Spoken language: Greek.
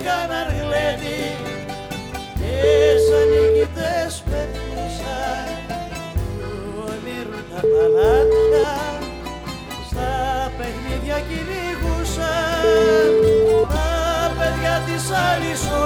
έκαναν γλένη και σαν νικητές περνούσαν του όνειρου τα παλάτια, στα παιχνίδια κυνηγούσαν τα παιδιά της άλλης